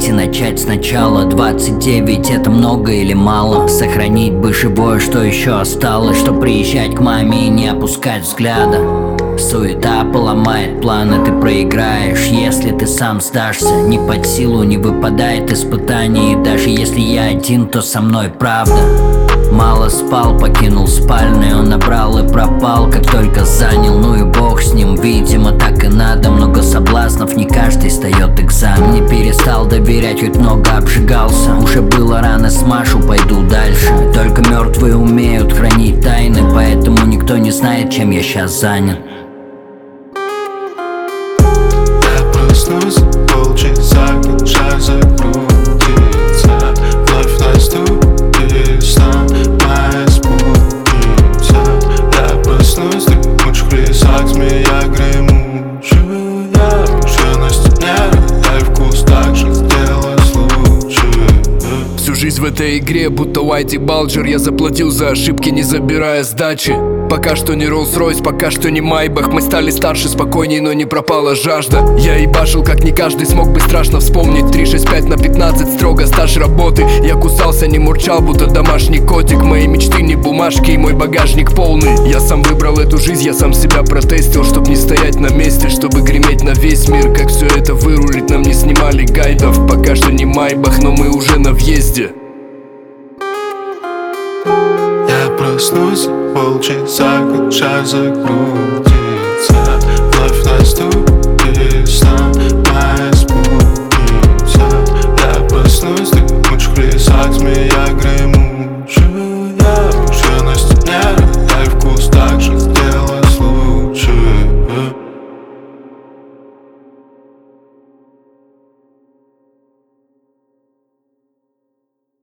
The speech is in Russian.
забыть и начать сначала. 29 это много или мало? Сохранить бы живое, что еще осталось, что приезжать к маме и не опускать взгляда. Суета поломает планы, ты проиграешь, если ты сам сдашься. Не под силу не выпадает испытаний, и даже если я один, то со мной правда. Мало спал, покинул спальный, он набрал и пропал, как только занял, ну и бог с ним. Видимо, так и надо, много соблазнов, не каждый сдает экзамен. Не перестал доверять, хоть много обжигался. Уже было рано, смашу, пойду дальше. Только мертвые умеют хранить тайны, поэтому никто не знает, чем я сейчас занят. Я проснусь, полчаса, как шар закрутится. Вновь наступит сном моя спутница. Я проснусь, ты мучь в лесах, змея гремучая. Уже на стене, дай вкус, так же сделать лучше. Всю жизнь в этой игре, будто Уайти Балджер. Я заплатил за ошибки, не забирая сдачи. Пока что не Роллс-Ройс, пока что не Майбах. Мы стали старше, спокойней, но не пропала жажда. Я ебашил, как не каждый смог бы страшно вспомнить. 365 на 15, строго стаж работы. Я кусался, не мурчал, будто домашний котик. Мои мечты не бумажки, и мой багажник полный. Я сам выбрал эту жизнь, я сам себя протестил, чтоб не стоять на месте, чтобы греметь на весь мир. Как все это вырулить, нам не снимали гайдов. Пока что не Майбах, но мы уже на въезде. Я проснусь, полчаса, как шар закрутится. Вновь наступит